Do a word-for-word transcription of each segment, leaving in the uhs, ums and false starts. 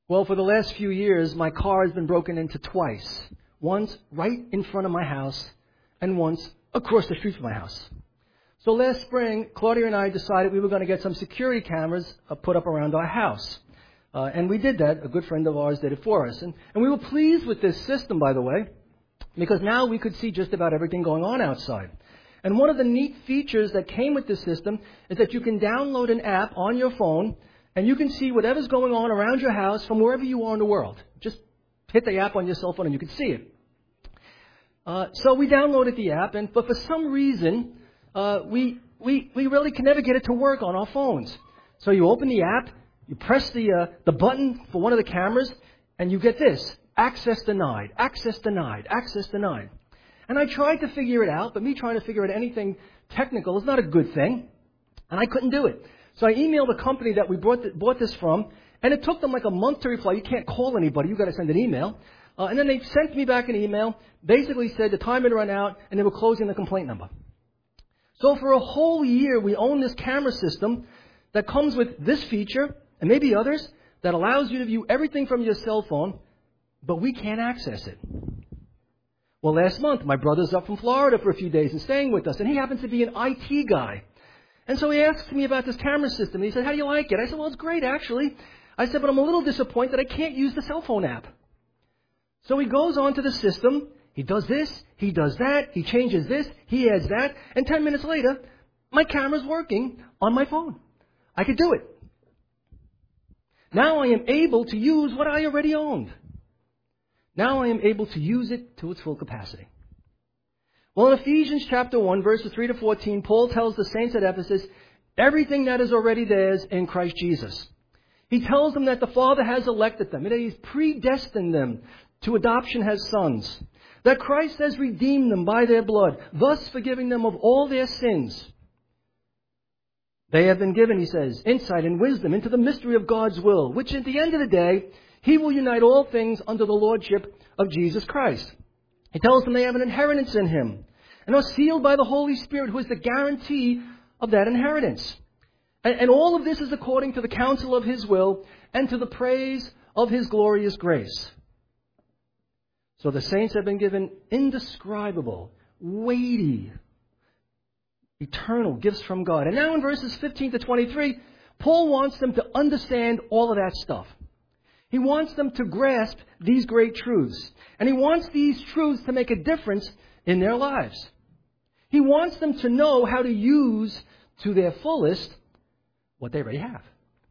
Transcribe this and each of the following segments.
Well, for the last few years, my car has been broken into twice. Once right in front of my house and once across the street from my house. So last spring, Claudia and I decided we were going to get some security cameras uh, put up around our house. Uh, and we did that. A good friend of ours did it for us. And, and we were pleased with this system, by the way, because now we could see just about everything going on outside. And one of the neat features that came with this system is that you can download an app on your phone and you can see whatever's going on around your house from wherever you are in the world. Just hit the app on your cell phone and you can see it. Uh, so we downloaded the app, and but for some reason, uh, we, we, we really can never get it to work on our phones. So you open the app, you press the, uh, the button for one of the cameras, and you get this: access denied, access denied, access denied. And I tried to figure it out, but me trying to figure out anything technical is not a good thing, and I couldn't do it. So I emailed the company that we bought, the, bought this from, and it took them like a month to reply. You can't call anybody. You've got to send an email. Uh, and then they sent me back an email, basically said the time had run out, and they were closing the complaint number. So for a whole year, we own this camera system that comes with this feature, and maybe others, that allows you to view everything from your cell phone, but we can't access it. Well, last month, my brother's up from Florida for a few days and staying with us, and he happens to be an I T guy. And so he asked me about this camera system. He said, how do you like it? I said, well, it's great, actually. I said, but I'm a little disappointed that I can't use the cell phone app. So he goes on to the system. He does this. He does that. He changes this. He adds that. And ten minutes later, my camera's working on my phone. I could do it. Now I am able to use what I already owned. Now I am able to use it to its full capacity. Well, in Ephesians chapter one, verses three to fourteen, Paul tells the saints at Ephesus everything that is already theirs in Christ Jesus. He tells them that the Father has elected them, and that He's predestined them to adoption as sons, that Christ has redeemed them by their blood, thus forgiving them of all their sins. They have been given, he says, insight and wisdom into the mystery of God's will, which at the end of the day, He will unite all things under the lordship of Jesus Christ. He tells them they have an inheritance in Him and are sealed by the Holy Spirit, who is the guarantee of that inheritance. And, and all of this is according to the counsel of His will and to the praise of His glorious grace. So the saints have been given indescribable, weighty, eternal gifts from God. And now in verses fifteen to twenty-three, Paul wants them to understand all of that stuff. He wants them to grasp these great truths. And he wants these truths to make a difference in their lives. He wants them to know how to use to their fullest what they already have,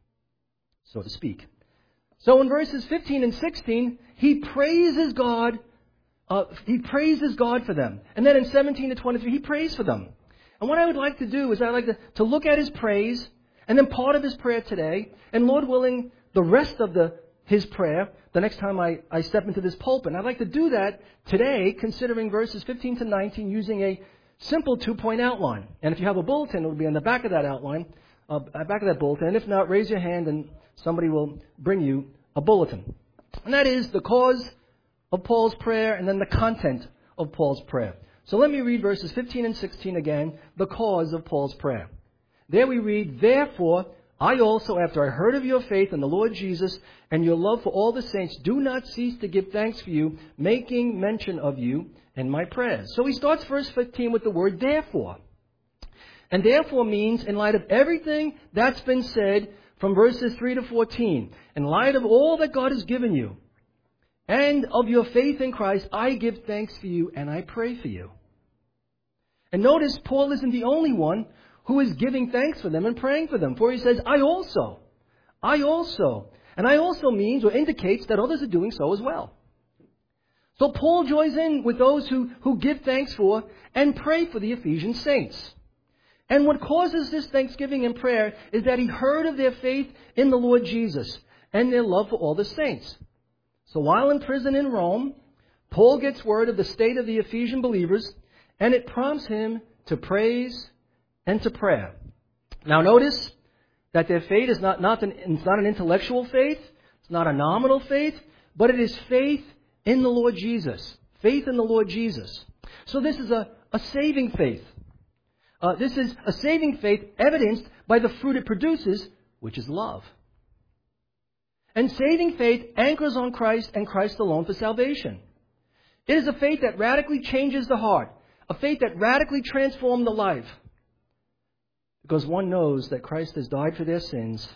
so to speak. So in verses fifteen and sixteen, he praises God. Uh, he praises God for them. And then in seventeen to twenty-three, he prays for them. And what I would like to do is I'd like to, to look at his praise, and then part of his prayer today, and Lord willing, the rest of the his prayer the next time I, I step into this pulpit. And I'd like to do that today, considering verses fifteen to nineteen, using a simple two-point outline. And if you have a bulletin, it will be on the back of that outline, uh, back of that bulletin. And if not, raise your hand and somebody will bring you a bulletin. And that is the cause of Paul's prayer and then the content of Paul's prayer. So let me read verses fifteen and sixteen again, the cause of Paul's prayer. There we read, therefore, I also, after I heard of your faith in the Lord Jesus and your love for all the saints, do not cease to give thanks for you, making mention of you in my prayers. So he starts verse fifteen with the word therefore. And therefore means, in light of everything that's been said from verses three to fourteen, in light of all that God has given you, and of your faith in Christ, I give thanks for you and I pray for you. And notice, Paul isn't the only one who is giving thanks for them and praying for them. For he says, I also. I also. And I also means or indicates that others are doing so as well. So Paul joins in with those who, who give thanks for and pray for the Ephesian saints. And what causes this thanksgiving and prayer is that he heard of their faith in the Lord Jesus and their love for all the saints. So while in prison in Rome, Paul gets word of the state of the Ephesian believers, and it prompts him to praise and to prayer. Now notice that their faith is not, not, an, it's not an intellectual faith, it's not a nominal faith, but it is faith in the Lord Jesus. Faith in the Lord Jesus. So this is a, a saving faith. Uh, this is a saving faith evidenced by the fruit it produces, which is love. And saving faith anchors on Christ and Christ alone for salvation. It is a faith that radically changes the heart, a faith that radically transforms the life. Because one knows that Christ has died for their sins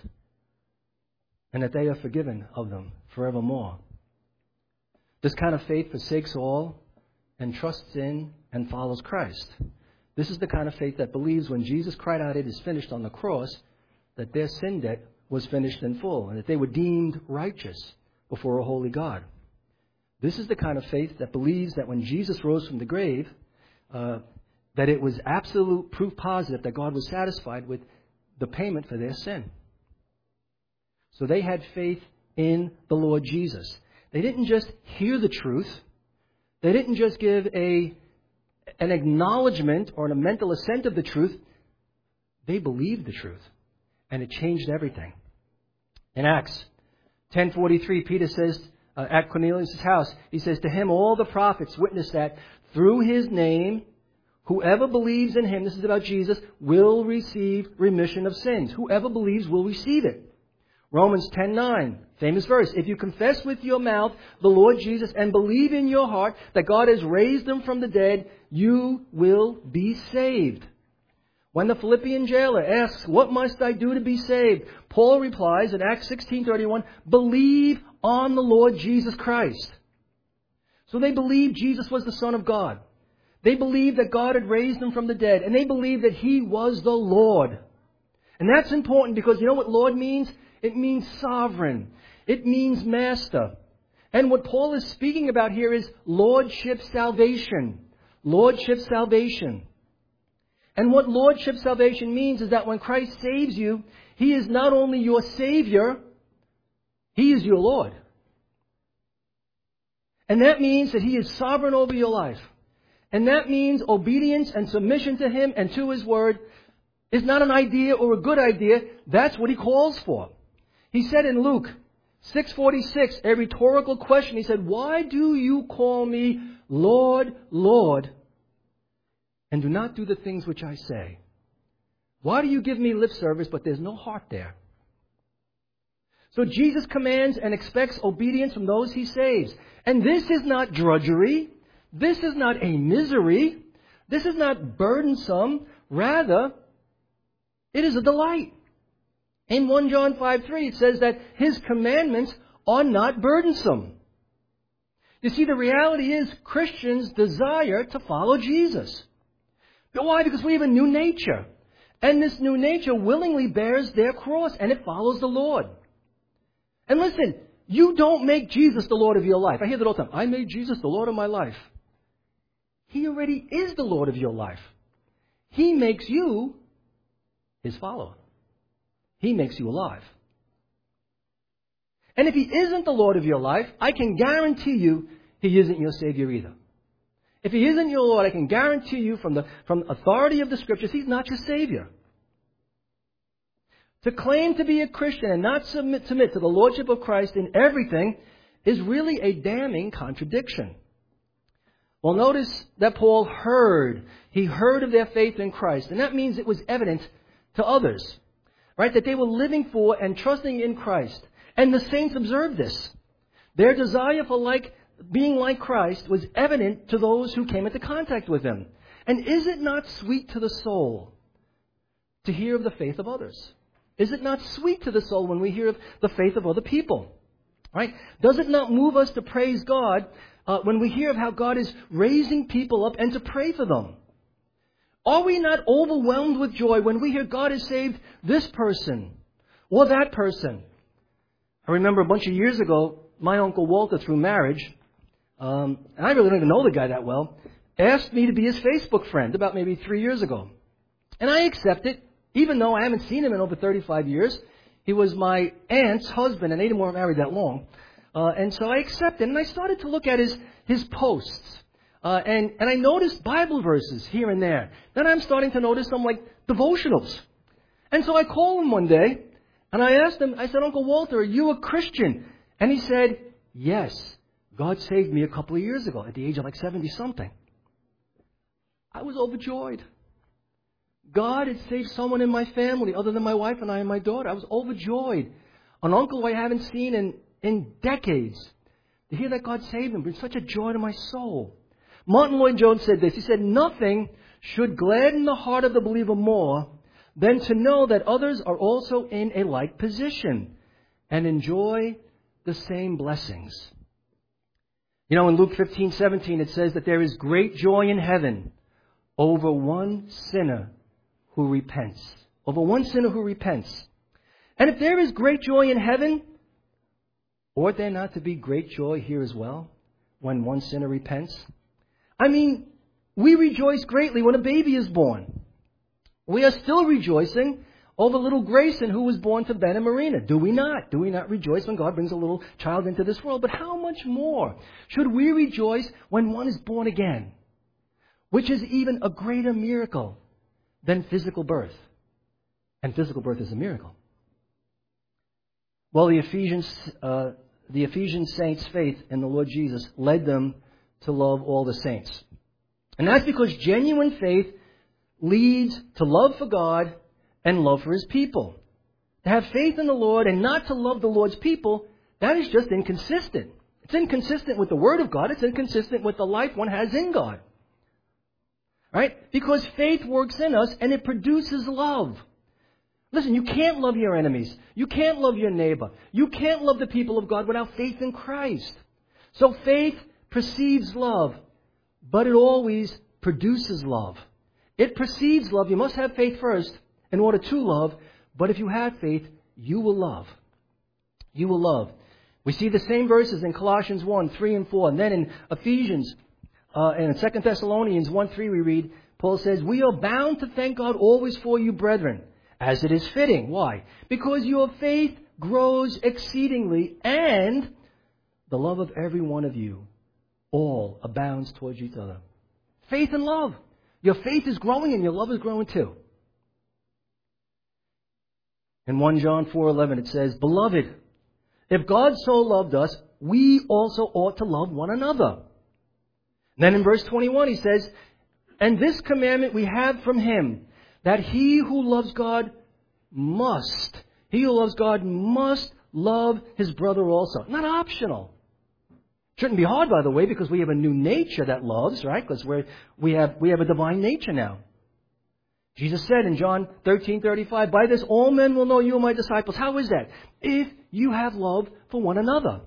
and that they are forgiven of them forevermore. This kind of faith forsakes all and trusts in and follows Christ. This is the kind of faith that believes when Jesus cried out, "It is finished" on the cross, that their sin debt was finished in full and that they were deemed righteous before a holy God. This is the kind of faith that believes that when Jesus rose from the grave, uh, that it was absolute proof positive that God was satisfied with the payment for their sin. So they had faith in the Lord Jesus. They didn't just hear the truth. They didn't just give a an acknowledgement or a mental assent of the truth. They believed the truth. And it changed everything. In Acts ten forty-three, Peter says, uh, at Cornelius' house, he says, "To him all the prophets witness that through his name, whoever believes in him," this is about Jesus, "will receive remission of sins." Whoever believes will receive it. Romans ten nine, famous verse. "If you confess with your mouth the Lord Jesus and believe in your heart that God has raised him from the dead, you will be saved." When the Philippian jailer asks, "What must I do to be saved?" Paul replies in Acts sixteen thirty-one, "Believe on the Lord Jesus Christ." So they believed Jesus was the Son of God. They believed that God had raised him from the dead. And they believed that he was the Lord. And that's important because you know what Lord means? It means sovereign. It means master. And what Paul is speaking about here is lordship salvation. Lordship salvation. And what lordship salvation means is that when Christ saves you, he is not only your Savior, he is your Lord. And that means that he is sovereign over your life. And that means obedience and submission to him and to his word is not an idea or a good idea. That's what he calls for. He said in Luke six forty-six, a rhetorical question. He said, "Why do you call me Lord, Lord, and do not do the things which I say? Why do you give me lip service, but there's no heart there?" So Jesus commands and expects obedience from those he saves. And this is not drudgery. This is not a misery. This is not burdensome. Rather, it is a delight. In First John five three, it says that his commandments are not burdensome. You see, the reality is Christians desire to follow Jesus. But why? Because we have a new nature. And this new nature willingly bears their cross, and it follows the Lord. And listen, you don't make Jesus the Lord of your life. I hear that all the time. I made Jesus the Lord of my life. He already is the Lord of your life. He makes you his follower. He makes you alive. And if he isn't the Lord of your life, I can guarantee you he isn't your Savior either. If he isn't your Lord, I can guarantee you from the from the authority of the Scriptures, he's not your Savior. To claim to be a Christian and not submit, submit to the Lordship of Christ in everything is really a damning contradiction. Well, notice that Paul heard. He heard of their faith in Christ. And that means it was evident to others, right? That they were living for and trusting in Christ. And the saints observed this. Their desire for like being like Christ was evident to those who came into contact with him. And is it not sweet to the soul to hear of the faith of others? Is it not sweet to the soul when we hear of the faith of other people? Right? Does it not move us to praise God uh, when we hear of how God is raising people up and to pray for them? Are we not overwhelmed with joy when we hear God has saved this person or that person? I remember a bunch of years ago, my Uncle Walter, through marriage, um, and I really don't even know the guy that well, asked me to be his Facebook friend about maybe three years ago. And I accepted, even though I haven't seen him in over thirty-five years. He was my aunt's husband, and they weren't married that long. Uh, and so I accepted, and I started to look at his, his posts. Uh, and, and I noticed Bible verses here and there. Then I'm starting to notice some, like, devotionals. And so I called him one day, and I asked him, I said, "Uncle Walter, are you a Christian?" And he said, "Yes, God saved me a couple of years ago at the age of like seventy-something. I was overjoyed. God had saved someone in my family other than my wife and I and my daughter. I was overjoyed. an uncle who I haven't seen in, in decades. To hear that God saved him brings such a joy to my soul. Martin Lloyd-Jones said this. He said, nothing should gladden the heart of the believer more than to know that others are also in a like position and enjoy the same blessings. You know, in Luke fifteen seventeen, it says that there is great joy in heaven over one sinner who repents. Over one sinner who repents. And if there is great joy in heaven, ought there not to be great joy here as well when one sinner repents? I mean, we rejoice greatly when a baby is born. We are still rejoicing over little Grayson who was born to Ben and Marina. Do we not? Do we not rejoice when God brings a little child into this world? But how much more should we rejoice when one is born again? Which is even a greater miracle than physical birth. And physical birth is a miracle. Well, the Ephesians, uh, the Ephesian saints' faith in the Lord Jesus led them to love all the saints. And that's because genuine faith leads to love for God and love for His people. To have faith in the Lord and not to love the Lord's people, that is just inconsistent. It's inconsistent with the Word of God. It's inconsistent with the life one has in God. Right? Because faith works in us and it produces love. Listen, you can't love your enemies. You can't love your neighbor. You can't love the people of God without faith in Christ. So faith precedes love, but it always produces love. It precedes love. You must have faith first in order to love, but if you have faith, you will love. You will love. We see the same verses in Colossians one, three and four, and then in Ephesians, uh, and in Second Thessalonians one, three we read, Paul says, we are bound to thank God always for you, brethren, as it is fitting. Why? Because your faith grows exceedingly, and the love of every one of you all abounds towards each other. Faith and love. Your faith is growing and your love is growing too. In First John four eleven it says, Beloved, if God so loved us, we also ought to love one another. And then in verse twenty-one he says, And this commandment we have from Him, that he who loves God must, he who loves God must love his brother also. Not optional. Shouldn't be hard, by the way, because we have a new nature that loves, right? Because we're, we have we have a divine nature now. Jesus said in John thirteen thirty-five, By this all men will know you are my disciples. How is that? If you have love for one another.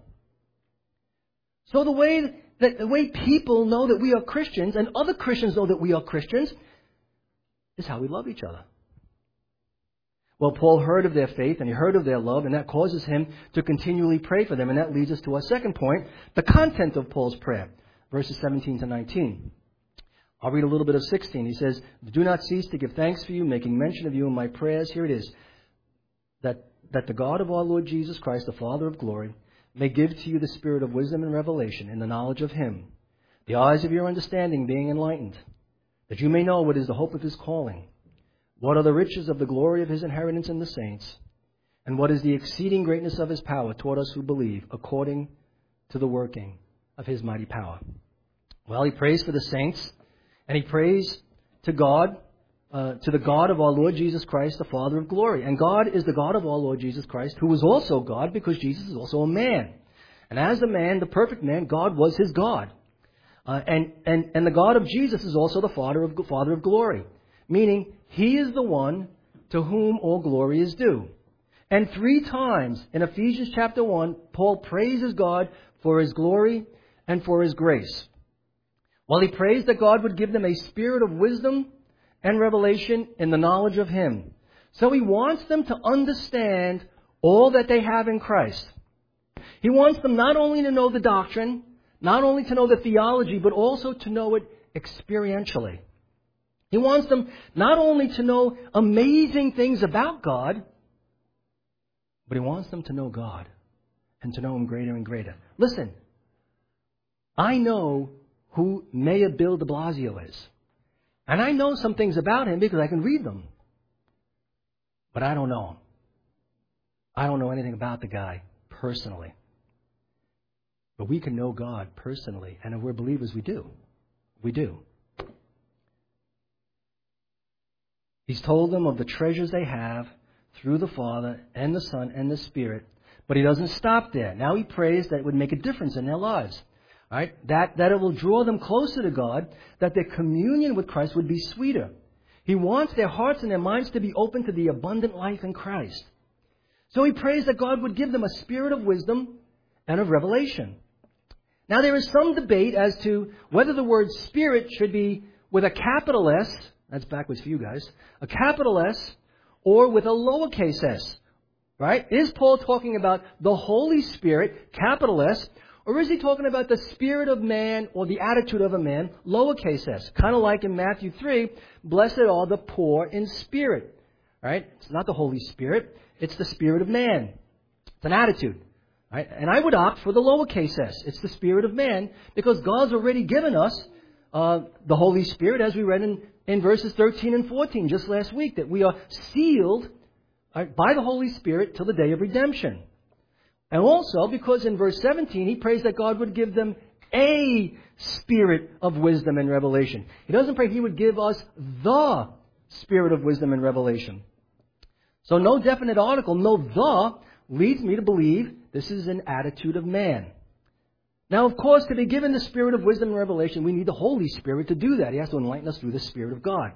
So the way that the way people know that we are Christians and other Christians know that we are Christians is how we love each other. Well, Paul heard of their faith and he heard of their love, and that causes him to continually pray for them. And that leads us to our second point, the content of Paul's prayer, verses seventeen to nineteen. I'll read a little bit of sixteen. He says, Do not cease to give thanks for you, making mention of you in my prayers. Here it is. That, that the God of our Lord Jesus Christ, the Father of glory, may give to you the spirit of wisdom and revelation in the knowledge of Him, the eyes of your understanding being enlightened, that you may know what is the hope of His calling, what are the riches of the glory of His inheritance in the saints, and what is the exceeding greatness of His power toward us who believe, according to the working of His mighty power. Well, he prays for the saints, and he prays to God, uh, to the God of our Lord Jesus Christ, the Father of glory. And God is the God of our Lord Jesus Christ, who is also God, because Jesus is also a man. And as a man, the perfect man, God was his God. Uh, and, and, and the God of Jesus is also the Father of, Father of glory, meaning He is the one to whom all glory is due. And three times in Ephesians chapter one, Paul praises God for His glory and for His grace. While he prays that God would give them a spirit of wisdom and revelation in the knowledge of Him. So he wants them to understand all that they have in Christ. He wants them not only to know the doctrine, not only to know the theology, but also to know it experientially. He wants them not only to know amazing things about God, but he wants them to know God and to know Him greater and greater. Listen, I know who Mayor Bill de Blasio is. And I know some things about him because I can read them. But I don't know him. I don't know anything about the guy personally. But we can know God personally. And if we're believers, we do. We do. He's told them of the treasures they have through the Father and the Son and the Spirit. But he doesn't stop there. Now he prays that it would make a difference in their lives. Right? That, that it will draw them closer to God, that their communion with Christ would be sweeter. He wants their hearts and their minds to be open to the abundant life in Christ. So he prays that God would give them a spirit of wisdom and of revelation. Now there is some debate as to whether the word spirit should be with a capital S, that's backwards for you guys, a capital S, or with a lowercase s. Right? Is Paul talking about the Holy Spirit, capital S, or is he talking about the spirit of man or the attitude of a man, lowercase s? Kind of like in Matthew three, blessed are the poor in spirit. Right? It's not the Holy Spirit. It's the spirit of man. It's an attitude. Right? And I would opt for the lowercase s. It's the spirit of man because God's already given us uh, the Holy Spirit, as we read in, in verses thirteen and fourteen just last week, that we are sealed right, by the Holy Spirit till the day of redemption. And also because in verse seventeen, he prays that God would give them a spirit of wisdom and revelation. He doesn't pray he would give us the spirit of wisdom and revelation. So no definite article, no the, leads me to believe this is an attitude of man. Now, of course, to be given the spirit of wisdom and revelation, we need the Holy Spirit to do that. He has to enlighten us through the Spirit of God.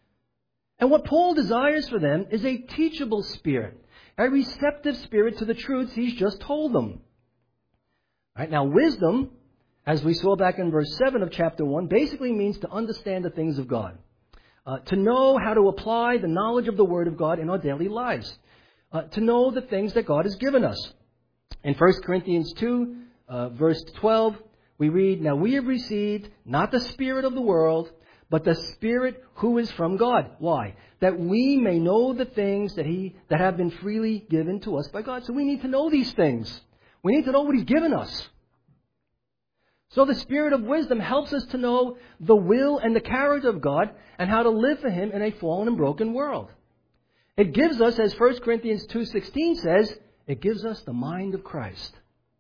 And what Paul desires for them is a teachable spirit, a receptive spirit to the truths he's just told them. Right, now, wisdom, as we saw back in verse seven of chapter one, basically means to understand the things of God. Uh, to know how to apply the knowledge of the Word of God in our daily lives. Uh, to know the things that God has given us. In First Corinthians two, uh, verse twelve, we read, "Now we have received not the spirit of the world, but the Spirit who is from God." Why? That we may know the things that He that have been freely given to us by God. So we need to know these things. We need to know what He's given us. So the Spirit of wisdom helps us to know the will and the character of God and how to live for Him in a fallen and broken world. It gives us, as First Corinthians two sixteen says, it gives us the mind of Christ.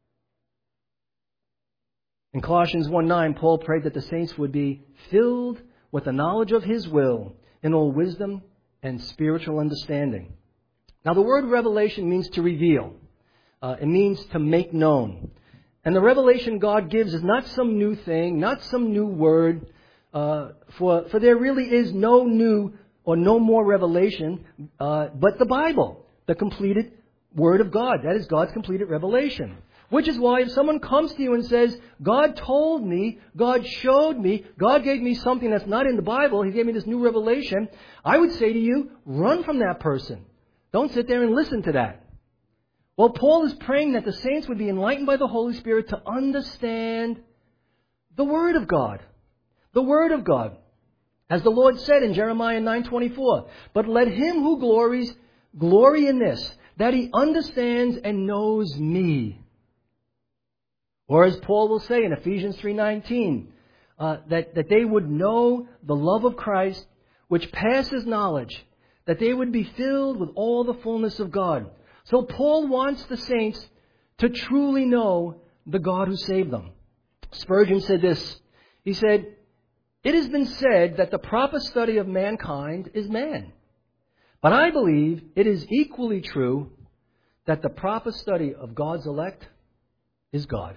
In Colossians one nine, Paul prayed that the saints would be filled with the knowledge of His will in all wisdom and spiritual understanding. Now the word revelation means to reveal. Uh, it means to make known. And the revelation God gives is not some new thing, not some new word, uh, for, for there really is no new or no more revelation, uh, but the Bible, the completed Word of God. That is God's completed revelation. Which is why if someone comes to you and says, God told me, God showed me, God gave me something that's not in the Bible, He gave me this new revelation, I would say to you, run from that person. Don't sit there and listen to that. Well, Paul is praying that the saints would be enlightened by the Holy Spirit to understand the Word of God. The Word of God. As the Lord said in Jeremiah nine twenty-four, "But let him who glories glory in this, that he understands and knows me." Or as Paul will say in Ephesians three nineteen, uh, that, that they would know the love of Christ, which passes knowledge, that they would be filled with all the fullness of God. So Paul wants the saints to truly know the God who saved them. Spurgeon said this. He said, "It has been said that the proper study of mankind is man. But I believe it is equally true that the proper study of God's elect is God."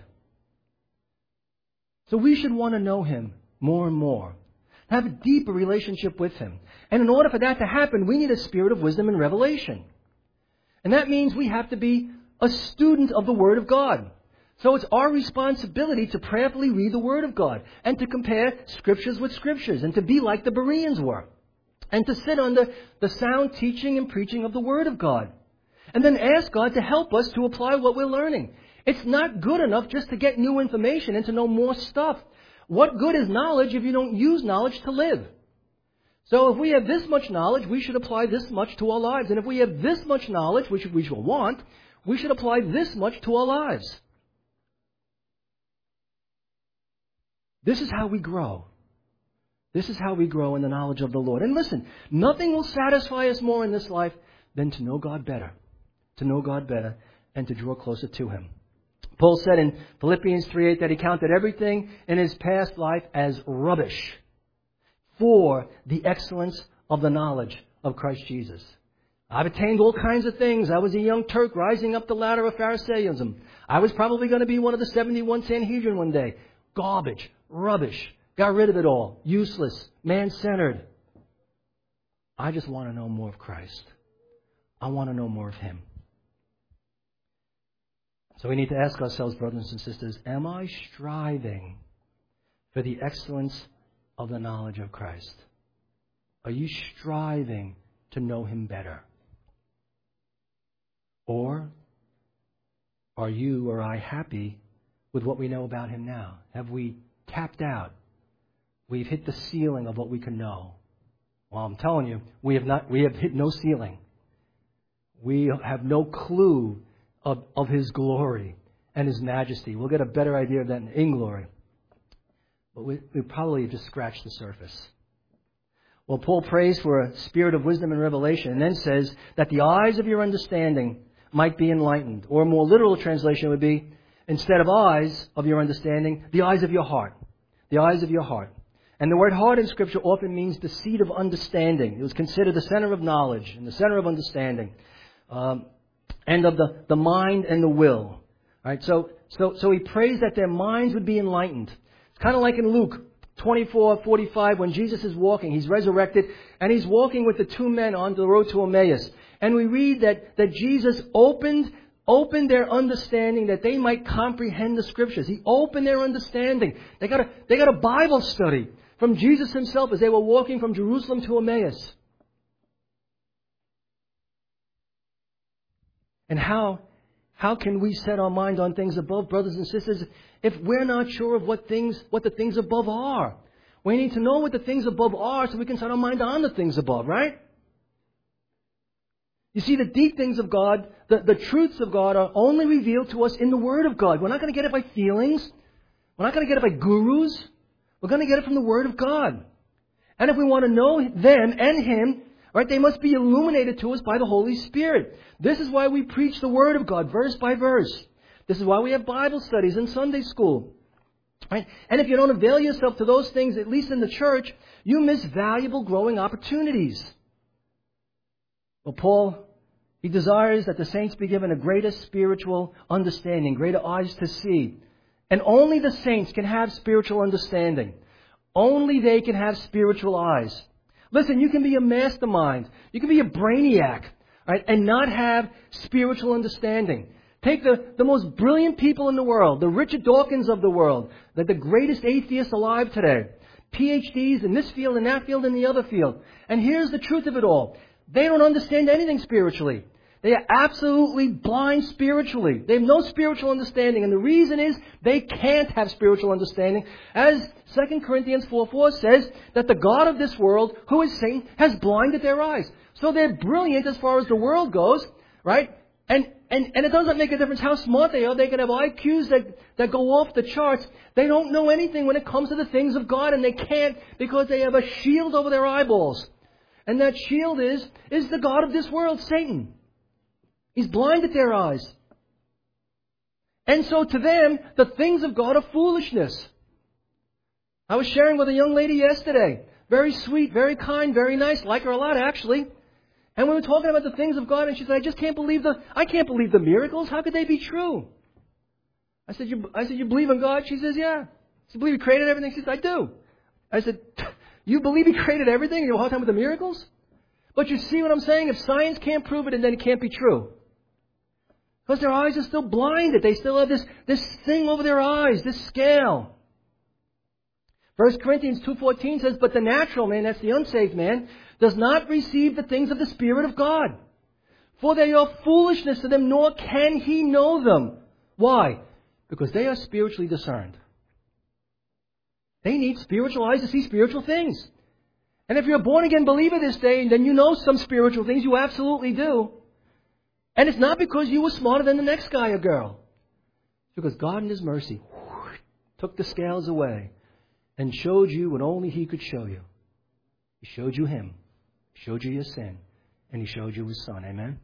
So we should want to know Him more and more. Have a deeper relationship with Him. And in order for that to happen, we need a spirit of wisdom and revelation. And that means we have to be a student of the Word of God. So it's our responsibility to prayerfully read the Word of God and to compare Scriptures with Scriptures and to be like the Bereans were and to sit under the sound teaching and preaching of the Word of God and then ask God to help us to apply what we're learning. It's not good enough just to get new information and to know more stuff. What good is knowledge if you don't use knowledge to live? So if we have this much knowledge, we should apply this much to our lives. And if we have this much knowledge, which we shall want, we should apply this much to our lives. This is how we grow. This is how we grow in the knowledge of the Lord. And listen, nothing will satisfy us more in this life than to know God better. To know God better and to draw closer to Him. Paul said in Philippians three eight that he counted everything in his past life as rubbish for the excellence of the knowledge of Christ Jesus. I've attained all kinds of things. I was a young Turk rising up the ladder of Pharisaism. I was probably going to be one of the seventy-one Sanhedrin one day. Garbage, rubbish, got rid of it all, useless, man-centered. I just want to know more of Christ. I want to know more of Him. So we need to ask ourselves, brothers and sisters, am I striving for the excellence of the knowledge of Christ? Are you striving to know Him better? Or are you or I happy with what we know about Him now? Have we tapped out? We've hit the ceiling of what we can know. Well, I'm telling you, we have not. We have hit no ceiling. We have no clue of, of His glory and His majesty. We'll get a better idea of that in glory. But we, we probably just scratched the surface. Well, Paul prays for a spirit of wisdom and revelation and then says that the eyes of your understanding might be enlightened. Or a more literal translation would be, instead of eyes of your understanding, the eyes of your heart. The eyes of your heart. And the word heart in Scripture often means the seat of understanding. It was considered the center of knowledge and the center of understanding. Um, and of the, the mind and the will. All right, so, so, so he prays that their minds would be enlightened. It's kind of like in Luke twenty-four forty-five when Jesus is walking. He's resurrected and He's walking with the two men on the road to Emmaus. And we read that, that Jesus opened, opened their understanding that they might comprehend the Scriptures. He opened their understanding. They got a, they got a Bible study from Jesus Himself as they were walking from Jerusalem to Emmaus. And how, how can we set our mind on things above, brothers and sisters, if we're not sure of what things, what the things above are? We need to know what the things above are so we can set our mind on the things above, right? You see, the deep things of God, the, the truths of God are only revealed to us in the Word of God. We're not going to get it by feelings. We're not going to get it by gurus. We're going to get it from the Word of God. And if we want to know them and Him, right, they must be illuminated to us by the Holy Spirit. This is why we preach the Word of God, verse by verse. This is why we have Bible studies in Sunday school. Right? And if you don't avail yourself to those things, at least in the church, you miss valuable growing opportunities. Well, Paul, he desires that the saints be given a greater spiritual understanding, greater eyes to see. And only the saints can have spiritual understanding. Only they can have spiritual eyes. Listen, you can be a mastermind. You can be a brainiac, right, and not have spiritual understanding. Take the, the most brilliant people in the world, the Richard Dawkins of the world, the, the greatest atheists alive today, P H Ds in this field, in that field, in the other field. And here's the truth of it all. They don't understand anything spiritually. They are absolutely blind spiritually. They have no spiritual understanding. And the reason is they can't have spiritual understanding. As Second Corinthians four four says, that the God of this world, who is Satan, has blinded their eyes. So they're brilliant as far as the world goes, right? And, and, and it doesn't make a difference how smart they are. They can have I Qs that, that go off the charts. They don't know anything when it comes to the things of God, and they can't because they have a shield over their eyeballs. And that shield is, is the God of this world, Satan. He's blinded their eyes. And so to them, the things of God are foolishness. I was sharing with a young lady yesterday. Very sweet, very kind, very nice. Like her a lot, actually. And we were talking about the things of God, and she said, I just can't believe the, I can't believe the miracles. How could they be true? I said, you, I said, you believe in God? She says, yeah. I said, believe He created everything? She says, I do. I said, you believe He created everything? And you have a hard time with the miracles? But you see what I'm saying? If science can't prove it, then it can't be true. Because their eyes are still blinded. They still have this, this thing over their eyes, this scale. First Corinthians two fourteen says, but the natural man, that's the unsaved man, does not receive the things of the Spirit of God. For they are foolishness to them, nor can he know them. Why? Because they are spiritually discerned. They need spiritual eyes to see spiritual things. And if you're a born-again believer this day, then you know some spiritual things. You absolutely do. And it's not because you were smarter than the next guy or girl. It's because God in His mercy whoosh, took the scales away and showed you what only He could show you. He showed you Him. He showed you your sin. And He showed you His Son. Amen?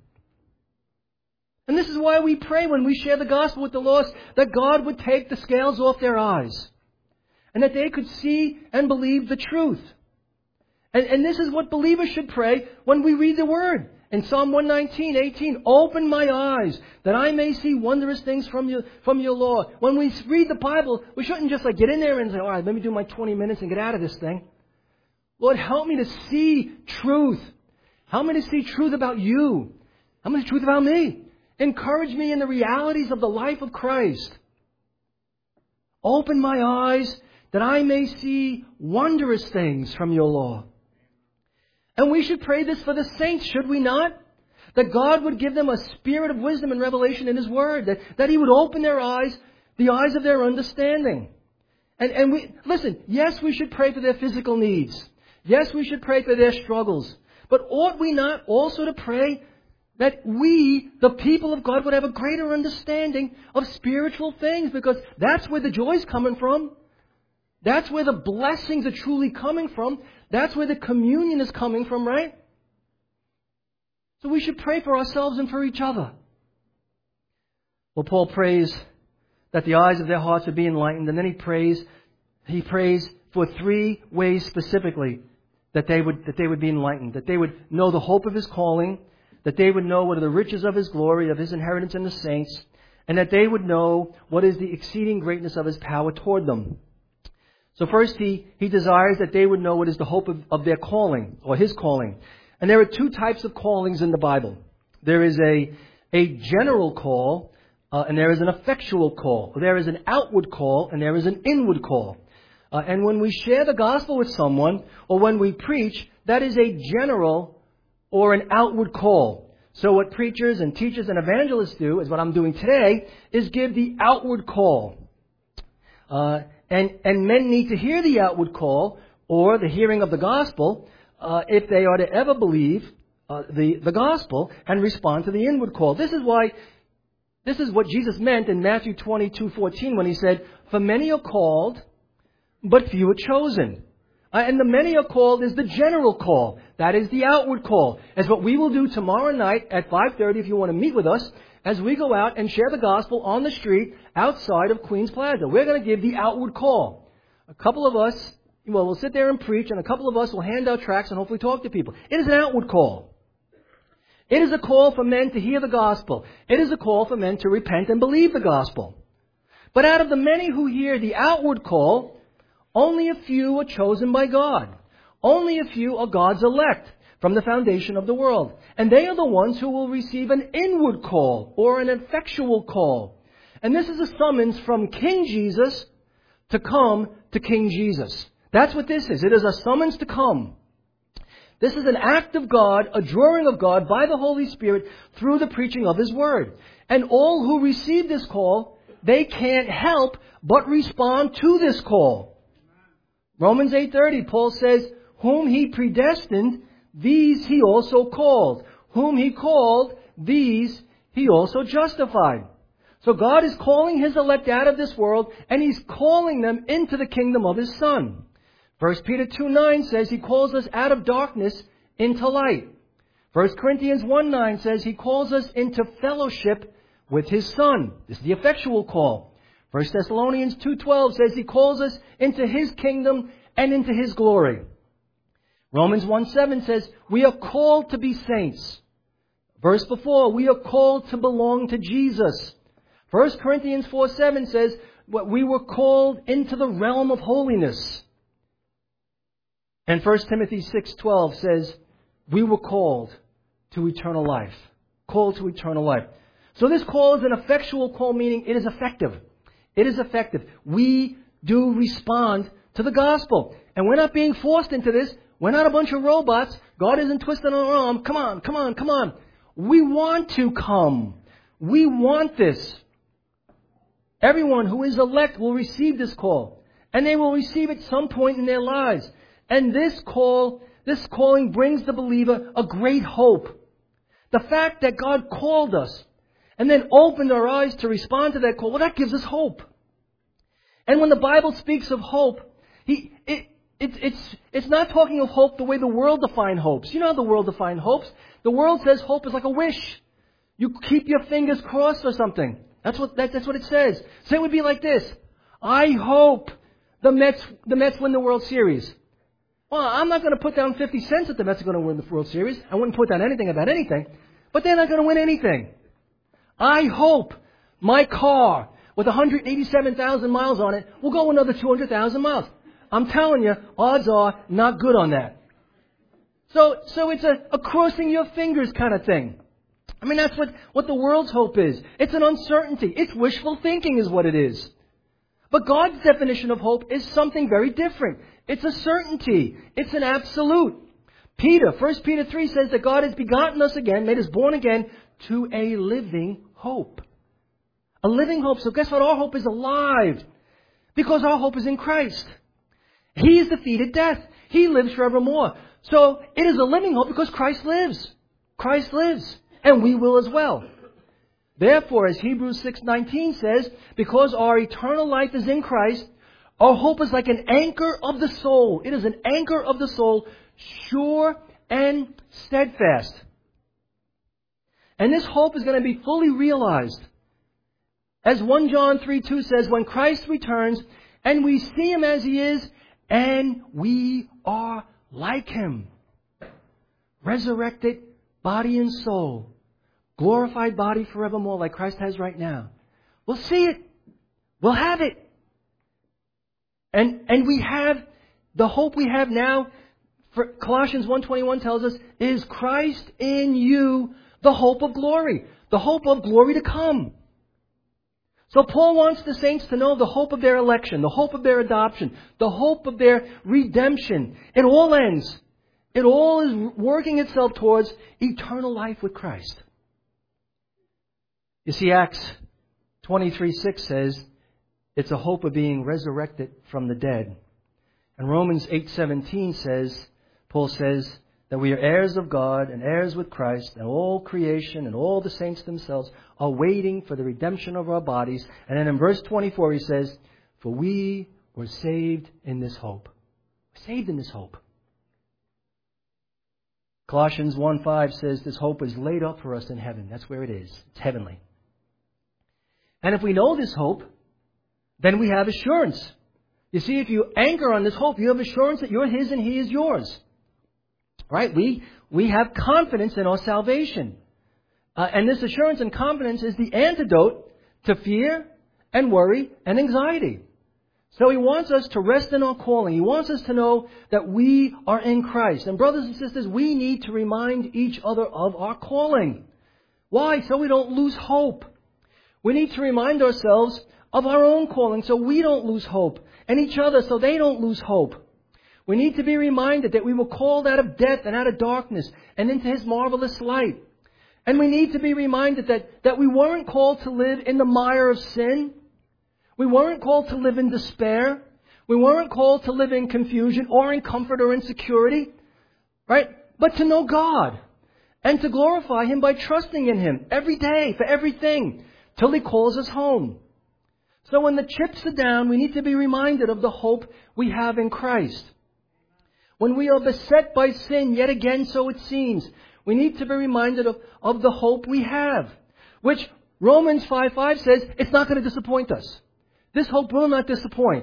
And this is why we pray when we share the gospel with the lost, that God would take the scales off their eyes. And that they could see and believe the truth. And, and this is what believers should pray when we read the Word. In Psalm one nineteen, eighteen, open my eyes that I may see wondrous things from your, from your law. When we read the Bible, we shouldn't just like get in there and say, all right, let me do my twenty minutes and get out of this thing. Lord, help me to see truth. Help me to see truth about you. Help me to see truth about me. Encourage me in the realities of the life of Christ. Open my eyes that I may see wondrous things from your law. And we should pray this for the saints, should we not? That God would give them a spirit of wisdom and revelation in His Word. That, that He would open their eyes, the eyes of their understanding. And, and we, listen, yes, we should pray for their physical needs. Yes, we should pray for their struggles. But ought we not also to pray that we, the people of God, would have a greater understanding of spiritual things? Because that's where the joy's coming from. That's where the blessings are truly coming from. That's where the communion is coming from, right? So we should pray for ourselves and for each other. Well, Paul prays that the eyes of their hearts would be enlightened, and then he prays, he prays for three ways specifically that they would, that they would be enlightened, that they would know the hope of His calling, that they would know what are the riches of His glory, of His inheritance in the saints, and that they would know what is the exceeding greatness of His power toward them. So first, he, he desires that they would know what is the hope of, of their calling, or His calling. And there are two types of callings in the Bible. There is a, a general call, uh, and there is an effectual call. There is an outward call, and there is an inward call. Uh, and when we share the gospel with someone, or when we preach, that is a general or an outward call. So what preachers and teachers and evangelists do, is what I'm doing today, is give the outward call. Uh, And, and men need to hear the outward call, or the hearing of the gospel, uh, if they are to ever believe uh, the, the gospel and respond to the inward call. This is why, this is what Jesus meant in Matthew twenty-two fourteen when He said, for many are called, but few are chosen. Uh, and the many are called is the general call. That is the outward call. As what we will do tomorrow night at five thirty if you want to meet with us, as we go out and share the gospel on the street outside of Queens Plaza. We're going to give the outward call. A couple of us, well, we'll sit there and preach, and a couple of us will hand out tracts and hopefully talk to people. It is an outward call. It is a call for men to hear the gospel. It is a call for men to repent and believe the gospel. But out of the many who hear the outward call, only a few are chosen by God. Only a few are God's elect from the foundation of the world. And they are the ones who will receive an inward call, or an effectual call. And this is a summons from King Jesus to come to King Jesus. That's what this is. It is a summons to come. This is an act of God, a drawing of God by the Holy Spirit through the preaching of His Word. And all who receive this call, they can't help but respond to this call. Romans eight thirty, Paul says, whom He predestined, these He also called. Whom He called, these He also justified. So God is calling His elect out of this world, and He's calling them into the kingdom of His Son. First Peter two nine says He calls us out of darkness into light. First Corinthians one nine says He calls us into fellowship with His Son. This is the effectual call. First Thessalonians two twelve says He calls us into His kingdom and into His glory. Romans one seven says, we are called to be saints. Verse before, we are called to belong to Jesus. First Corinthians four seven says, we were called into the realm of holiness. And First Timothy six twelve says, we were called to eternal life. Called to eternal life. So this call is an effectual call, meaning it is effective. It is effective. We do respond to the gospel. And we're not being forced into this. We're not a bunch of robots. God isn't twisting our arm. Come on, come on, come on. We want to come. We want this. Everyone who is elect will receive this call. And they will receive it some point in their lives. And this call, this calling brings the believer a great hope. The fact that God called us and then opened our eyes to respond to that call, well, that gives us hope. And when the Bible speaks of hope, he, it, it, it's, it's not talking of hope the way the world defines hopes. You know how the world defines hopes? The world says hope is like a wish. You keep your fingers crossed or something. That's what, that, that's what it says. So it would be like this. I hope the Mets, the Mets win the World Series. Well, I'm not going to put down fifty cents that the Mets are going to win the World Series. I wouldn't put down anything about anything. But they're not going to win anything. I hope my car with one hundred eighty-seven thousand miles on it will go another two hundred thousand miles. I'm telling you, odds are not good on that. So, so it's a, a crossing your fingers kind of thing. I mean, that's what, what the world's hope is. It's an uncertainty. It's wishful thinking is what it is. But God's definition of hope is something very different. It's a certainty. It's an absolute. Peter, First Peter three says that God has begotten us again, made us born again to a living hope. A living hope. So guess what? Our hope is alive. Because our hope is in Christ. He has defeated death. He lives forevermore. So it is a living hope because Christ lives. Christ lives. And we will as well. Therefore, as Hebrews six nineteen says, because our eternal life is in Christ, our hope is like an anchor of the soul. It is an anchor of the soul, sure and steadfast. And this hope is going to be fully realized. As First John three two says, when Christ returns and we see Him as He is, and we are like Him. Resurrected body and soul. Glorified body forevermore like Christ has right now. We'll see it. We'll have it. And, and we have, the hope we have now, for Colossians one twenty-one tells us, is Christ in you, the hope of glory. The hope of glory to come. So Paul wants the saints to know the hope of their election, the hope of their adoption, the hope of their redemption. It all ends. It all is working itself towards eternal life with Christ. You see, Acts twenty-three six says it's a hope of being resurrected from the dead. And Romans eight seventeen says, Paul says, that we are heirs of God and heirs with Christ, and all creation and all the saints themselves are waiting for the redemption of our bodies. And then in verse twenty-four he says, for we were saved in this hope. We're saved in this hope. Colossians one five says this hope is laid up for us in heaven. That's where it is. It's heavenly. And if we know this hope, then we have assurance. You see, if you anchor on this hope, you have assurance that you're His and He is yours. Right? We, we have confidence in our salvation. Uh, and this assurance and confidence is the antidote to fear and worry and anxiety. So He wants us to rest in our calling. He wants us to know that we are in Christ. And brothers and sisters, we need to remind each other of our calling. Why? So we don't lose hope. We need to remind ourselves of our own calling so we don't lose hope. And each other so they don't lose hope. We need to be reminded that we were called out of death and out of darkness and into His marvelous light. And we need to be reminded that, that we weren't called to live in the mire of sin. We weren't called to live in despair. We weren't called to live in confusion or in comfort or insecurity. Right? But to know God and to glorify Him by trusting in Him every day for everything till He calls us home. So when the chips are down, we need to be reminded of the hope we have in Christ. When we are beset by sin, yet again so it seems, we need to be reminded of, of the hope we have. Which Romans five five says, it's not going to disappoint us. This hope will not disappoint.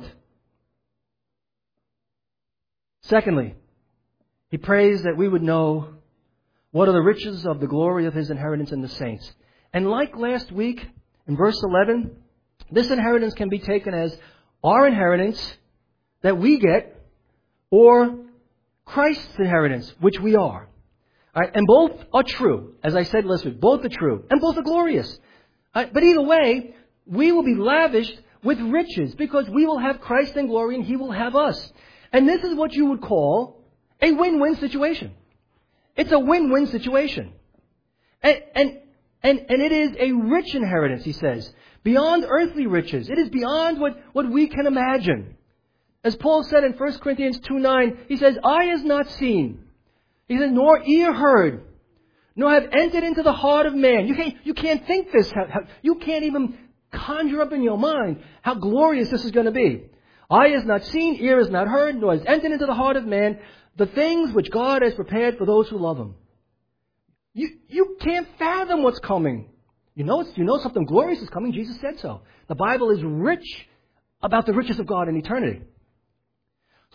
Secondly, he prays that we would know what are the riches of the glory of His inheritance in the saints. And like last week, in verse eleven, this inheritance can be taken as our inheritance that we get, or Christ's inheritance, which we are. All right, and both are true. As I said last week, both are true. And both are glorious. All right, but either way, we will be lavished with riches because we will have Christ in glory and He will have us. And this is what you would call a win-win situation. It's a win-win situation. And, and, and, and it is a rich inheritance, he says. Beyond earthly riches. It is beyond what, what we can imagine. As Paul said in First Corinthians two nine, he says, eye has not seen. He says, nor ear heard, nor have entered into the heart of man. You can't, you can't think this. How, how, you can't even conjure up in your mind how glorious this is going to be. Eye has not seen, ear has not heard, nor has entered into the heart of man the things which God has prepared for those who love Him. You, you can't fathom what's coming. You know, you know something glorious is coming. Jesus said so. The Bible is rich about the riches of God in eternity.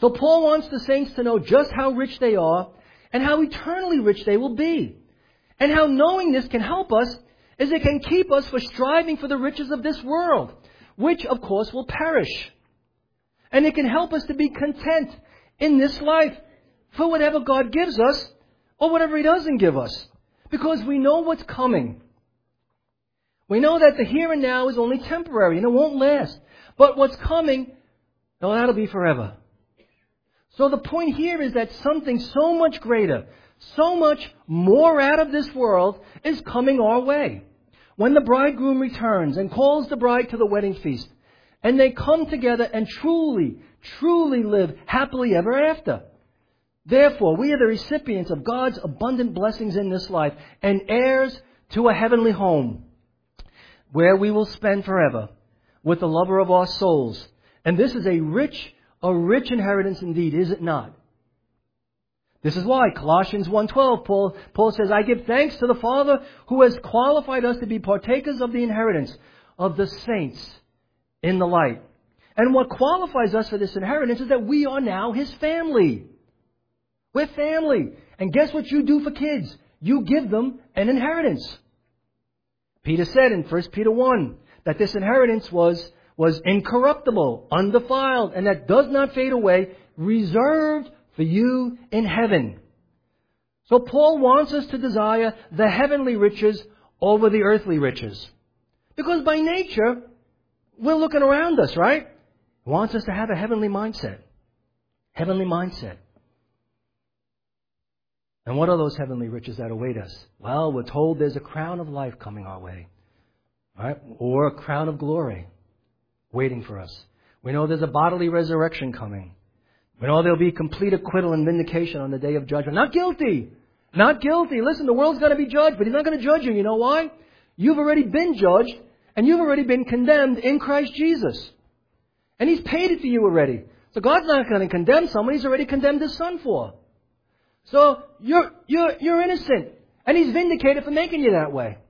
So Paul wants the saints to know just how rich they are and how eternally rich they will be. And how knowing this can help us is it can keep us from striving for the riches of this world, which of course will perish. And it can help us to be content in this life for whatever God gives us or whatever He doesn't give us. Because we know what's coming. We know that the here and now is only temporary and it won't last. But what's coming, well, that'll be forever. So the point here is that something so much greater, so much more out of this world is coming our way. When the bridegroom returns and calls the bride to the wedding feast, and they come together and truly, truly live happily ever after. Therefore, we are the recipients of God's abundant blessings in this life and heirs to a heavenly home where we will spend forever with the lover of our souls. And this is a rich, a rich inheritance indeed, is it not? This is why Colossians one twelve, Paul, Paul says, I give thanks to the Father who has qualified us to be partakers of the inheritance of the saints in the light. And what qualifies us for this inheritance is that we are now His family. We're family. And guess what you do for kids? You give them an inheritance. Peter said in First Peter one that this inheritance was, was incorruptible, undefiled, and that does not fade away, reserved for you in heaven. So Paul wants us to desire the heavenly riches over the earthly riches. Because by nature, we're looking around us, right? He wants us to have a heavenly mindset. Heavenly mindset. And what are those heavenly riches that await us? Well, we're told there's a crown of life coming our way. Right? Or a crown of glory waiting for us. We know there's a bodily resurrection coming. We know there'll be complete acquittal and vindication on the day of judgment. Not guilty. Not guilty. Listen, the world's going to be judged, but He's not going to judge you. You know why? You've already been judged, and you've already been condemned in Christ Jesus. And He's paid it for you already. So God's not going to condemn someone He's already condemned His Son for. So you're, you're, you're innocent. And He's vindicated for making you that way.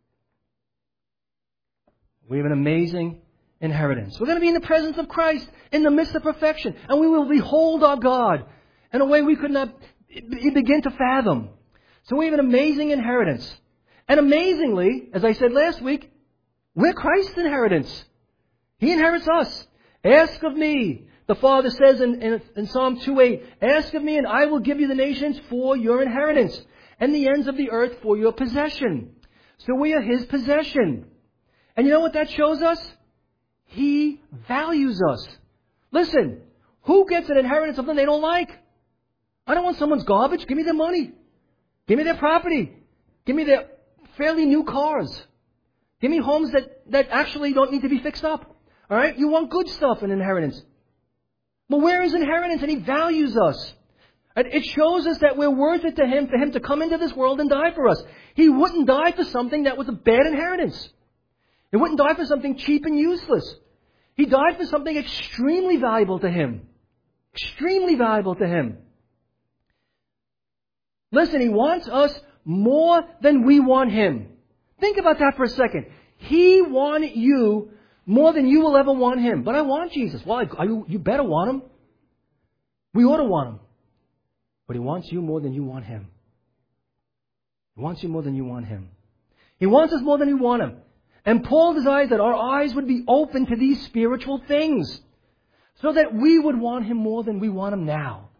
We have an amazing inheritance. We're going to be in the presence of Christ in the midst of perfection. And we will behold our God in a way we could not begin to fathom. So we have an amazing inheritance. And amazingly, as I said last week, we're Christ's inheritance. He inherits us. Ask of me. The Father says in, in, in Psalm two eight, ask of me and I will give you the nations for your inheritance and the ends of the earth for your possession. So we are His possession. And you know what that shows us? He values us. Listen, who gets an inheritance of something they don't like? I don't want someone's garbage. Give me their money. Give me their property. Give me their fairly new cars. Give me homes that, that actually don't need to be fixed up. All right? You want good stuff in inheritance. But where is inheritance? And He values us. It shows us that we're worth it to Him, for Him to come into this world and die for us. He wouldn't die for something that was a bad inheritance. He wouldn't die for something cheap and useless. He died for something extremely valuable to Him. Extremely valuable to Him. Listen, He wants us more than we want Him. Think about that for a second. He wanted you more than you will ever want Him. But I want Jesus. Well, you, you better want Him. We ought to want Him. But He wants you more than you want Him. He wants you more than you want Him. He wants us more than we want Him. And Paul desires that our eyes would be open to these spiritual things, so that we would want Him more than we want Him now.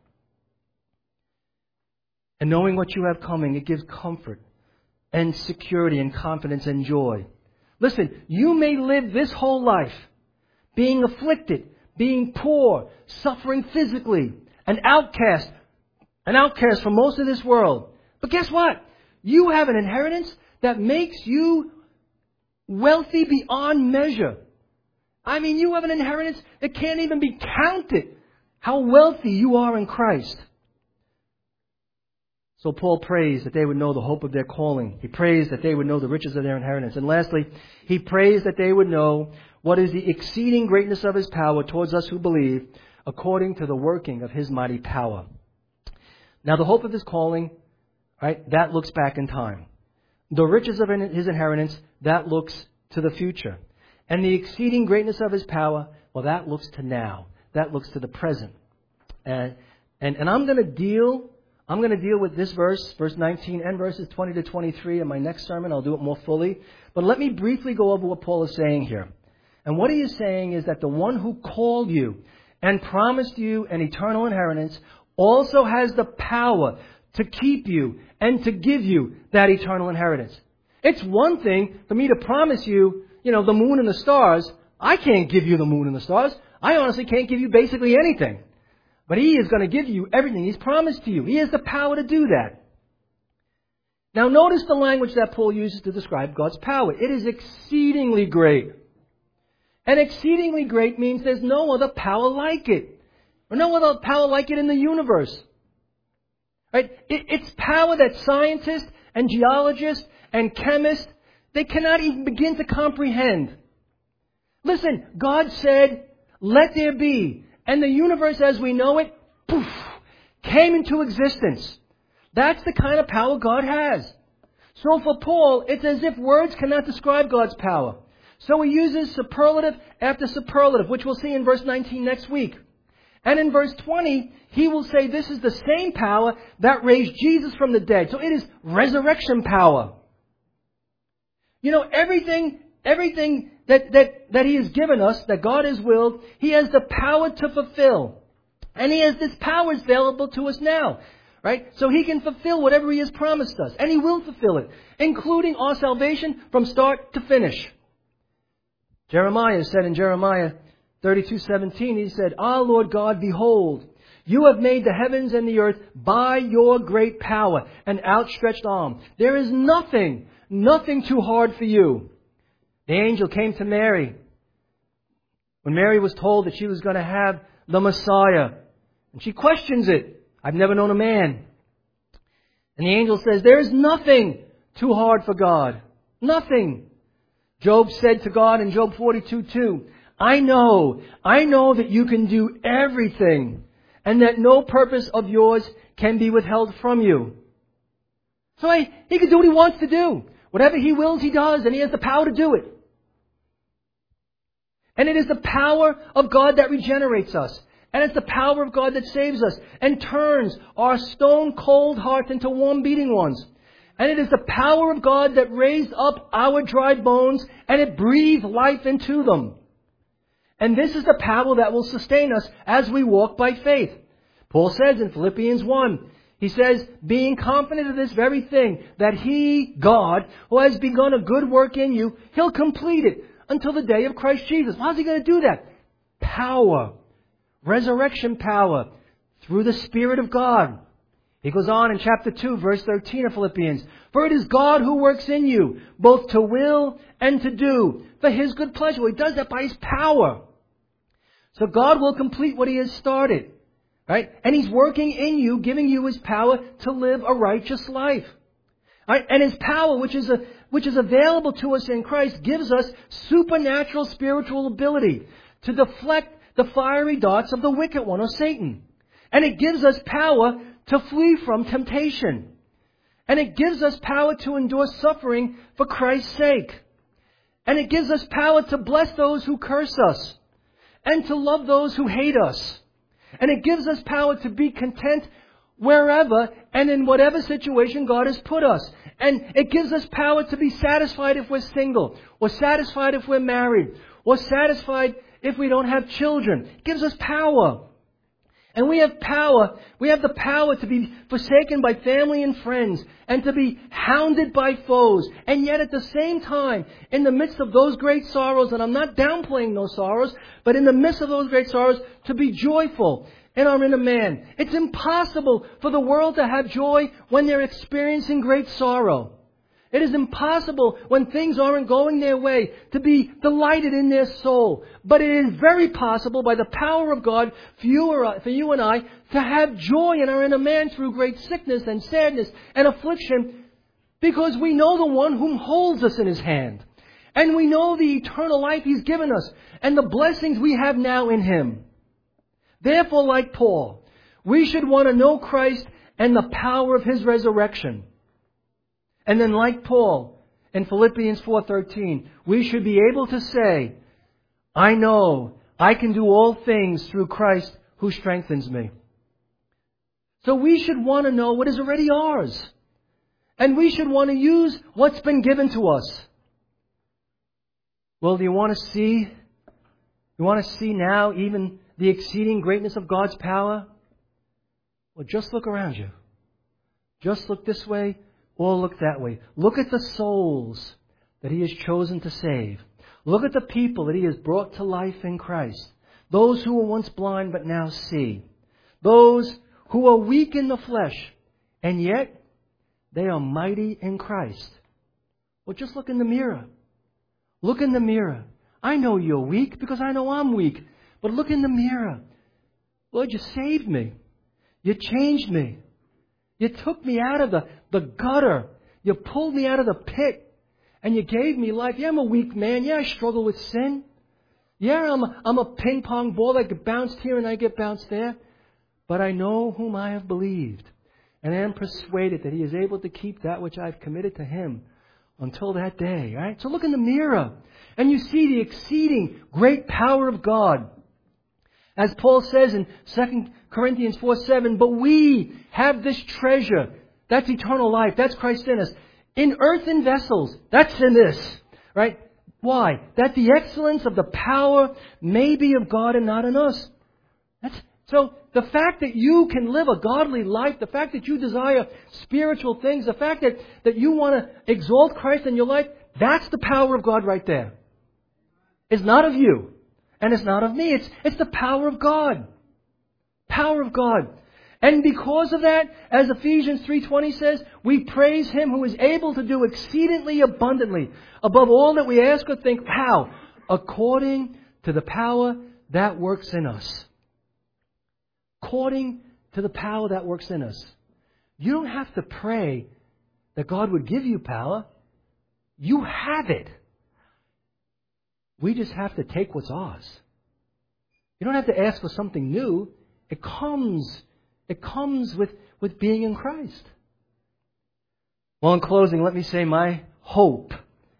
And knowing what you have coming, it gives comfort and security and confidence and joy. Listen, you may live this whole life being afflicted, being poor, suffering physically, an outcast, an outcast from most of this world. But guess what? You have an inheritance that makes you wealthy beyond measure. I mean, you have an inheritance that can't even be counted how wealthy you are in Christ. So Paul prays that they would know the hope of their calling. He prays that they would know the riches of their inheritance. And lastly, he prays that they would know what is the exceeding greatness of His power towards us who believe, according to the working of His mighty power. Now, the hope of His calling, right, that looks back in time. The riches of His inheritance, that looks to the future. And the exceeding greatness of His power, well, that looks to now. That looks to the present. And, and, and I'm going to deal, I'm going to deal with this verse, verse nineteen and verses twenty to twenty-three in my next sermon. I'll do it more fully. But let me briefly go over what Paul is saying here. And what he is saying is that the one who called you and promised you an eternal inheritance also has the power to keep you and to give you that eternal inheritance. It's one thing for me to promise you, you know, the moon and the stars. I can't give you the moon and the stars. I honestly can't give you basically anything. But He is going to give you everything He's promised to you. He has the power to do that. Now notice the language that Paul uses to describe God's power. It is exceedingly great. And exceedingly great means there's no other power like it. Or no other power like it in the universe. Right? It, it's power that scientists and geologists and chemists, they cannot even begin to comprehend. Listen, God said, let there be. And the universe as we know it, poof, came into existence. That's the kind of power God has. So for Paul, it's as if words cannot describe God's power. So he uses superlative after superlative, which we'll see in verse nineteen next week. And in verse twenty, he will say this is the same power that raised Jesus from the dead. So it is resurrection power. You know, everything, everything that, that, that He has given us, that God has willed, He has the power to fulfill. And He has this power available to us now. Right? So He can fulfill whatever He has promised us. And He will fulfill it, including our salvation from start to finish. Jeremiah said in Jeremiah thirty-two seventeen, he said, Ah, Lord God, behold, you have made the heavens and the earth by your great power and outstretched arm. There is nothing, nothing too hard for you. The angel came to Mary when Mary was told that she was going to have the Messiah. And she questions it. I've never known a man. And the angel says, there is nothing too hard for God. Nothing. Job said to God in Job forty-two two, I know, I know that you can do everything and that no purpose of yours can be withheld from you. So I, He can do what He wants to do. Whatever He wills, He does, and He has the power to do it. And it is the power of God that regenerates us. And it's the power of God that saves us and turns our stone-cold hearts into warm beating ones. And it is the power of God that raised up our dry bones and it breathed life into them. And this is the power that will sustain us as we walk by faith. Paul says in Philippians one, he says, being confident of this very thing, that He, God, who has begun a good work in you, He'll complete it until the day of Christ Jesus. How's He going to do that? Power. Resurrection power. Through the Spirit of God. He goes on in chapter two, verse thirteen of Philippians. For it is God who works in you, both to will and to do, for His good pleasure. He does that by His power. So God will complete what He has started. Right? And He's working in you, giving you His power to live a righteous life. Right? And His power, which is a, which is available to us in Christ, gives us supernatural spiritual ability to deflect the fiery darts of the wicked one, or Satan. And it gives us power to flee from temptation. And it gives us power to endure suffering for Christ's sake. And it gives us power to bless those who curse us. And to love those who hate us. And it gives us power to be content wherever and in whatever situation God has put us. And it gives us power to be satisfied if we're single. Or satisfied if we're married. Or satisfied if we don't have children. It gives us power. And we have power, we have the power to be forsaken by family and friends and to be hounded by foes. And yet at the same time, in the midst of those great sorrows, and I'm not downplaying those sorrows, but in the midst of those great sorrows, to be joyful in our inner man. It's impossible for the world to have joy when they're experiencing great sorrow. It is impossible when things aren't going their way to be delighted in their soul. But it is very possible by the power of God for you, or, for you and I to have joy in our inner man through great sickness and sadness and affliction, because we know the one whom holds us in His hand. And we know the eternal life He's given us and the blessings we have now in Him. Therefore, like Paul, we should want to know Christ and the power of His resurrection. And then like Paul in Philippians four thirteen, we should be able to say, I know I can do all things through Christ who strengthens me. So we should want to know what is already ours. And we should want to use what's been given to us. Well, do you want to see, you want to see now even the exceeding greatness of God's power? Well, just look around you. Just look this way or look that way. Look at the souls that He has chosen to save. Look at the people that He has brought to life in Christ. Those who were once blind but now see. Those who are weak in the flesh, and yet they are mighty in Christ. Well, just look in the mirror. Look in the mirror. I know you're weak because I know I'm weak. But look in the mirror. Lord, you saved me. You changed me. You took me out of the, the gutter. You pulled me out of the pit. And you gave me life. Yeah, I'm a weak man. Yeah, I struggle with sin. Yeah, I'm a, I'm a ping pong ball that get bounced here and I get bounced there. But I know whom I have believed. And I am persuaded that He is able to keep that which I've committed to Him until that day. Right? So look in the mirror. And you see the exceeding great power of God. As Paul says in Second Corinthians four seven, but we have this treasure. That's eternal life. That's Christ in us. In earthen vessels. That's in this. Right? Why? That the excellence of the power may be of God and not in us. That's, so the fact that you can live a godly life, the fact that you desire spiritual things, the fact that, that you want to exalt Christ in your life, that's the power of God right there. It's not of you. And it's not of me. It's, it's the power of God. Power of God. And because of that, as Ephesians three twenty says, we praise Him who is able to do exceedingly abundantly above all that we ask or think. How? According to the power that works in us. According to the power that works in us. You don't have to pray that God would give you power. You have it. We just have to take what's ours. You don't have to ask for something new. It comes, it comes with, with being in Christ. Well, in closing, let me say my hope.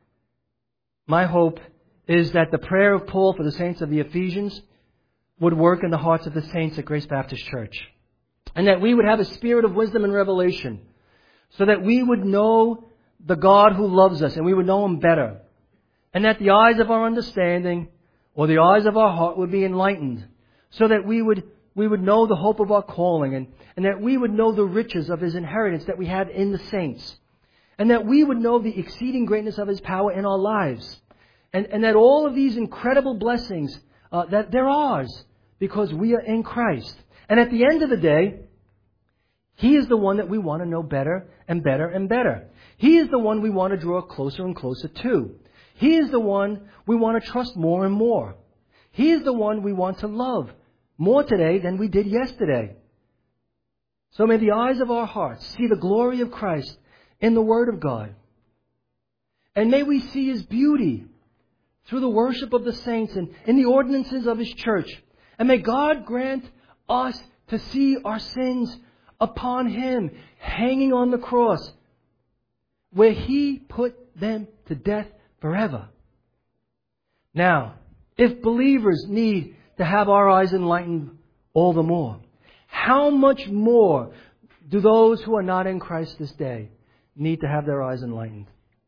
My hope is that the prayer of Paul for the saints of the Ephesians would work in the hearts of the saints at Grace Baptist Church. And that we would have a spirit of wisdom and revelation. So that we would know the God who loves us and we would know Him better. And that the eyes of our understanding or the eyes of our heart would be enlightened. So that we would we would know the hope of our calling and, and that we would know the riches of His inheritance that we have in the saints. And that we would know the exceeding greatness of His power in our lives. And, and that all of these incredible blessings, uh, that they're ours because we are in Christ. And at the end of the day, He is the one that we want to know better and better and better. He is the one we want to draw closer and closer to. He is the one we want to trust more and more. He is the one we want to love more today than we did yesterday. So may the eyes of our hearts see the glory of Christ in the Word of God. And may we see His beauty through the worship of the saints and in the ordinances of His church. And may God grant us to see our sins upon Him hanging on the cross, where He put them to death forever. Now, if believers need to have our eyes enlightened all the more, how much more do those who are not in Christ this day need to have their eyes enlightened?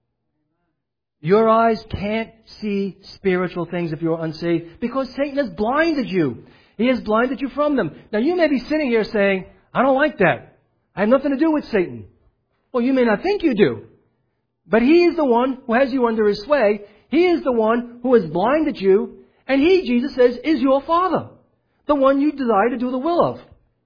Your eyes can't see spiritual things if you're unsaved because Satan has blinded you. He has blinded you from them. Now you may be sitting here saying, I don't like that. I have nothing to do with Satan. Well, you may not think you do. But he is the one who has you under his sway. He is the one who has blinded you. And He, Jesus says, is your Father. The one you desire to do the will of.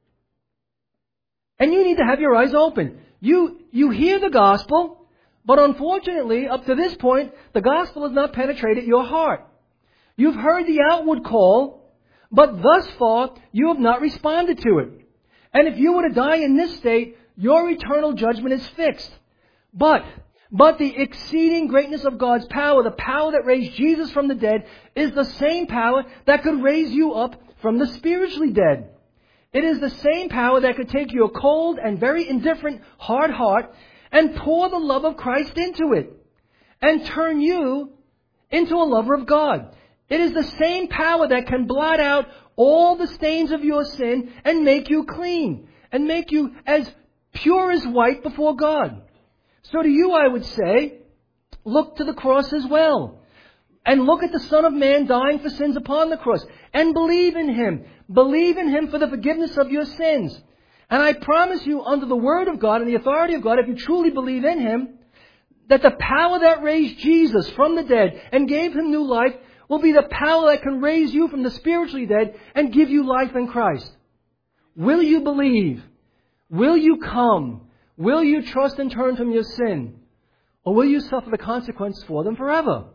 And you need to have your eyes open. You, you hear the gospel, but unfortunately, up to this point, the gospel has not penetrated your heart. You've heard the outward call, but thus far, you have not responded to it. And if you were to die in this state, your eternal judgment is fixed. But, but the exceeding greatness of God's power, the power that raised Jesus from the dead, is the same power that could raise you up from the spiritually dead. It is the same power that could take your cold and very indifferent hard heart and pour the love of Christ into it and turn you into a lover of God. It is the same power that can blot out all the stains of your sin and make you clean and make you as pure as white before God. So to you I would say, look to the cross as well. And look at the Son of Man dying for sins upon the cross. And believe in Him. Believe in Him for the forgiveness of your sins. And I promise you, under the Word of God and the authority of God, if you truly believe in Him, that the power that raised Jesus from the dead and gave Him new life will be the power that can raise you from the spiritually dead and give you life in Christ. Will you believe? Will you come? Will you trust and turn from your sin? Or will you suffer the consequence for them forever?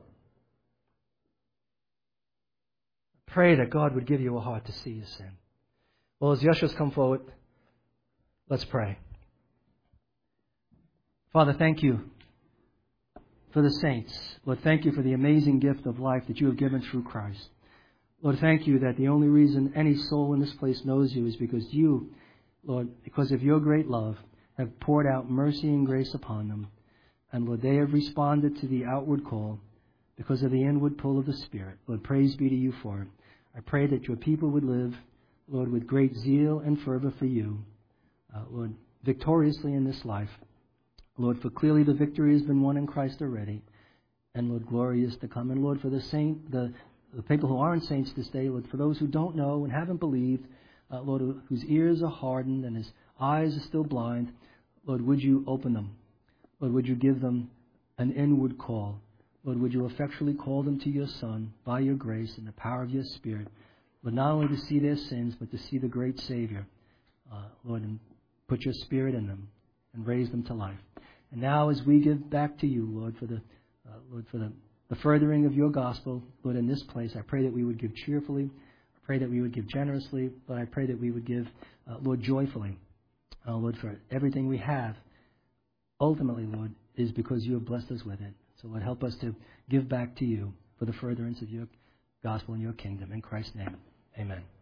Pray that God would give you a heart to see your sin. Well, as the ushers come forward, let's pray. Father, thank you for the saints. Lord, thank you for the amazing gift of life that you have given through Christ. Lord, thank you that the only reason any soul in this place knows you is because you, Lord, because of your great love, have poured out mercy and grace upon them. And Lord, they have responded to the outward call because of the inward pull of the Spirit. Lord, praise be to you for it. I pray that your people would live, Lord, with great zeal and fervor for you, uh, Lord, victoriously in this life. Lord, for clearly the victory has been won in Christ already. And Lord, glory is to come. And Lord, for the saint, the, the people who aren't saints this day, Lord, for those who don't know and haven't believed, uh, Lord, whose ears are hardened and his eyes are still blind, Lord, would you open them? Lord, would you give them an inward call? Lord, would you effectually call them to your Son by your grace and the power of your Spirit, Lord, not only to see their sins, but to see the great Savior, uh, Lord, and put your Spirit in them and raise them to life. And now as we give back to you, Lord, for the uh, Lord, for the, the furthering of your gospel, Lord, in this place, I pray that we would give cheerfully. I pray that we would give generously. But I pray that we would give, uh, Lord, joyfully. Uh, Lord, for everything we have, ultimately, Lord, is because you have blessed us with it. So, Lord, help us to give back to you for the furtherance of your gospel and your kingdom. In Christ's name, amen.